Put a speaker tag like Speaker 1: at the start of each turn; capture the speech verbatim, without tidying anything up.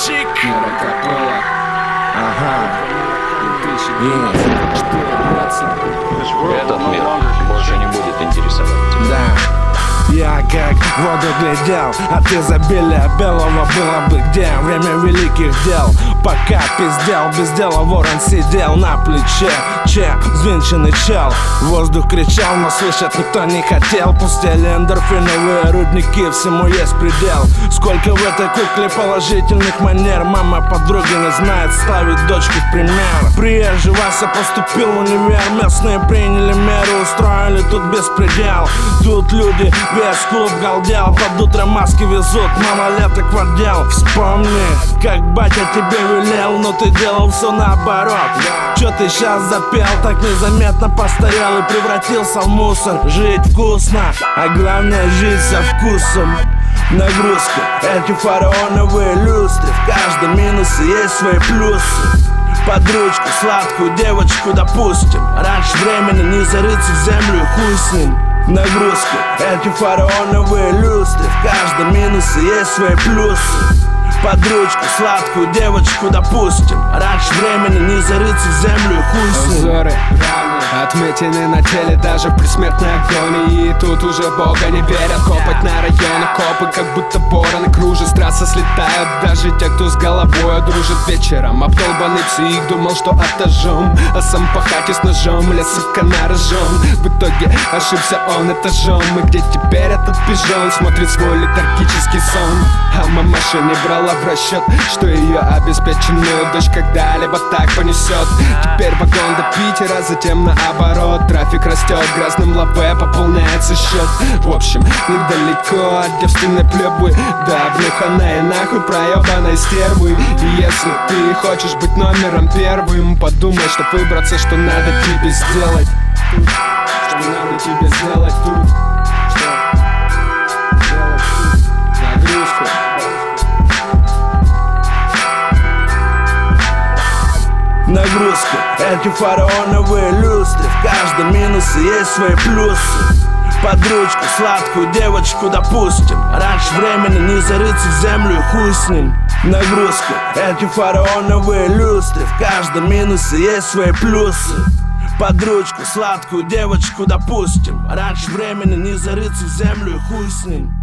Speaker 1: Чик.
Speaker 2: Ага.
Speaker 3: Этот мир больше не будет интересовать тебя.
Speaker 2: Да. Я как в воду глядел, от изобилия белого было бы где. Время великих дел, пока пиздел, без дела ворон сидел на плече. Че, взвинченный чел, воздух кричал, но слышать никто не хотел. Пустели эндорфиновые рудники, всему есть предел. Сколько в этой кукле положительных манер. Мама подруги не знает, ставит дочку в пример. Приезжий Вася поступил в универ, местные приняли меры, устроили тут беспредел. Тут люди, весь клуб галдел, под утро маски везут, малолеток в отдел. Вспомни, как батя тебе велел, но ты делал все наоборот. Чё ты сейчас запел, так незаметно постарел и превратился в мусор. Жить вкусно, а главное жить со вкусом. Нагрузка, эти фараоновые люстры, в каждом минусе есть свои плюсы. Под ручку сладкую девочку допустим, раньше времени не зарыться в землю и хуй с ним. Нагрузка, эти фараоновые люстры, в каждом минусе есть свои плюсы. Под ручку сладкую девочку допустим, раньше времени не зарыться в землю и хуй с ним.
Speaker 1: Узоры отметины на теле даже в предсмертной агонии. И тут уже Бога не верят, копать на районы копы, как будто вороны кружат. С трассы слетают даже те, кто с головой дружит. Вечером обдолбанный псих думал, что отожжем, а сам по хате с ножом лез, сука, на рожон. В итоге ошибся он этажом. И где теперь этот пижон смотрит свой летаргический сон? А мамаша не брала в расчет, что ее обеспеченную дочь когда-либо так понесет. Теперь вагон до Питера, затем наоборот. Трафик растет, грязным лаве пополняется счет. В общем, недалеко от девственной плебы до обнюханной нахуй проебанной стервы. И если ты хочешь быть номером первым, подумай, что выбраться, что надо тебе сделать. Что надо тебе сделать тут. Нагрузку.
Speaker 2: Нагрузка, эти фараоновые люстры, в каждом минусе есть свои плюсы. Под ручку сладкую девочку допустим, раньше времени не зарыться в землю и хуй с ним. Нагрузка, эти фараоновые люстры, в каждом минусе есть свои плюсы. Под ручку сладкую девочку допустим, раньше времени не зарыться в землю и хуй с ним.